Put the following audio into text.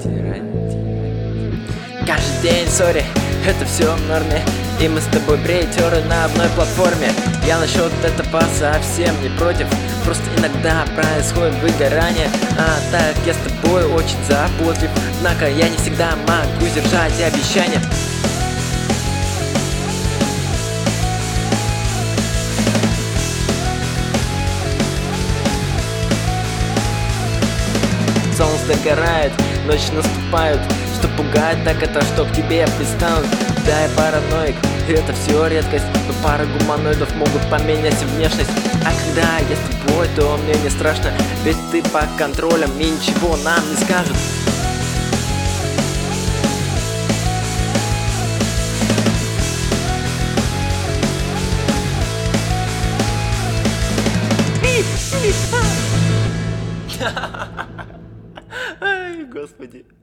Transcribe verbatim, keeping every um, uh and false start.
Каждый день, сори, это все в норме. И мы с тобой бритеры на одной платформе. Я насчет этого совсем не против. Просто иногда происходит выгорание. А так я с тобой очень заботлив. Однако я не всегда могу сдержать обещания. Солнце догорает, ночь наступает. Что пугает, так это что к тебе пристанут. Да, я параноик, это все редкость. Но пара гуманоидов могут поменять внешность. А когда я с тобой, то мне не страшно. Ведь ты под контролем и ничего нам не скажут. Ай, господи.